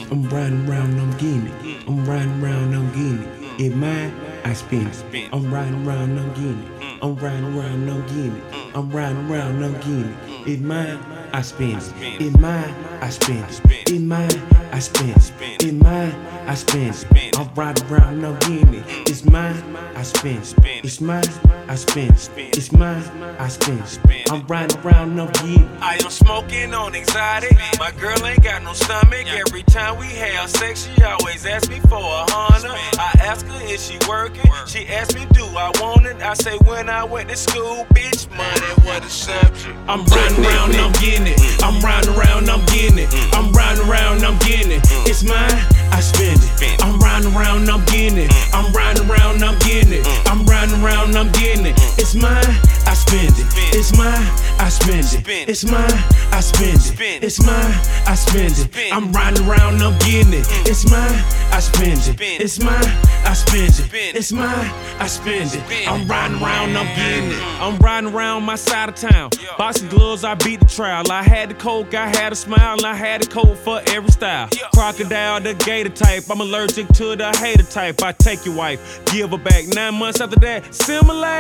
I'm riding around, I'm getting it. I'm riding around, I'm getting it. It's mine, I spend it. I'm riding around, I'm getting it. I'm riding around, I'm getting it. I'm riding around, I'm getting it. It's mine, I spend it. It's mine, I spend it. It's mine, I spend it. It's mine, I spend it. I'm riding around, I'm getting it. It's mine, I spend it. It's mine, I spend it. It's mine, I spend it. I'm riding around, I'm getting it. I am smoking on exotic. My girl ain't got no stomach. Every time we have sex, she always asks me for $100. I ask her, is she working? She asks me, do I want it? I say, when I went to school, bitch, money was the subject. I'm riding around, I'm getting it. I'm riding around, I'm getting it. I'm riding around, I'm getting it. It's mine, I spend it. I'm riding around, I'm getting it. I'm riding around, I'm getting it. I'm riding around, I'm getting it. It's mine, I spend it. It's mine, I spend it. It's mine, I spend it. It's mine, I spend it. I'm riding around, I'm getting it. It's mine, I spend it. It's mine, I spend it. It's mine, I spend it. I'm riding around, I'm getting it. I'm riding around my side of town. Boxing gloves, I beat the trial. I had the coke, I had a smile, and I had the coat for every style. Crocodile, the gator type. I'm allergic to the hater type. I take your wife, give her back. 9 months after that, similar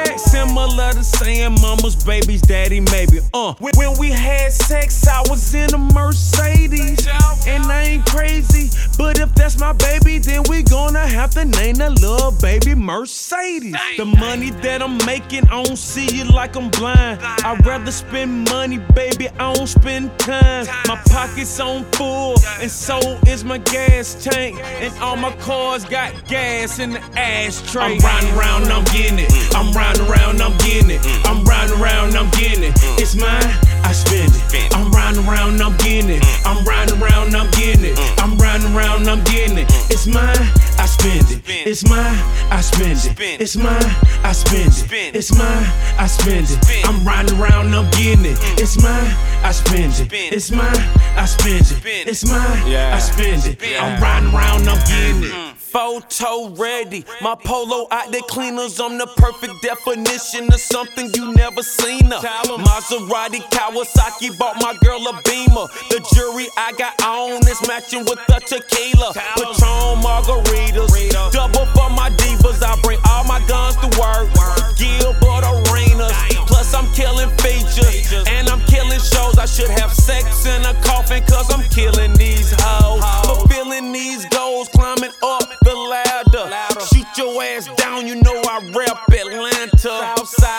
to saying mama's baby's daddy, maybe. When we had sex, I was in a Mercedes, and I ain't crazy, but if that's my baby, then we gonna have to name the little baby Mercedes. The money that I'm making, I don't see it like I'm blind. I'd rather spend money, baby, I don't spend time. My pockets on full, and so is my gas tank, and all my cars got gas in the ashtray. I'm riding around, I'm getting it. I'm riding around, I'm getting it. I'm riding around, I'm getting it. It's mine, I spend it. I'm riding around, I'm getting it. I'm riding around, I'm getting it. I'm riding around, I'm getting it. It's mine, I spend it. It's mine, I spend it. It's mine, I spend it. It's mine, I spend it. I'm riding around, I'm getting it. It's mine, I spend it. It's mine, I spend it. It's mine, I spend it. I'm riding around, I'm getting it. Photo ready, my polo out the cleaners. I'm the perfect definition of something you never seen her. Maserati, Kawasaki, bought my girl a Beamer. The jewelry I got on is matching with the tequila. Patron margaritas, double for my divas. I bring all my guns to work, Gilbert Arenas. Plus I'm killing features, and I'm killing shows. I should have sex in a coffin, cause I'm killing these hoes. Fulfilling these goals, climbing up the ladder. Shoot your ass down, you know I rep Atlanta.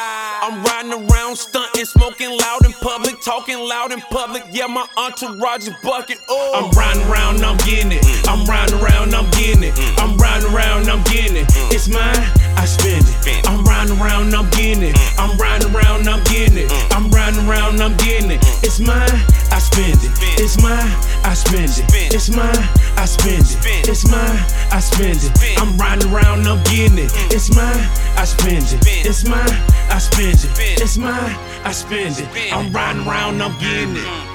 I'm riding around, stunting, smoking loud in public, talking loud in public. Yeah, my entourage is bucket. I'm riding around, I'm getting it. I'm riding around, I'm getting it. I'm riding around, I'm getting it. It's mine, I spend it. I'm riding around, I'm getting it. I'm riding around, I'm getting it. I'm riding around, I'm getting it. It's mine, I spend it. It's mine, I spend it. It's mine, I spend it. It's mine, I spend it. I'm riding around, I'm getting it. It's mine, I spend it. It's mine, I spend it. It's mine, I spend it. I'm riding around, I'm getting it.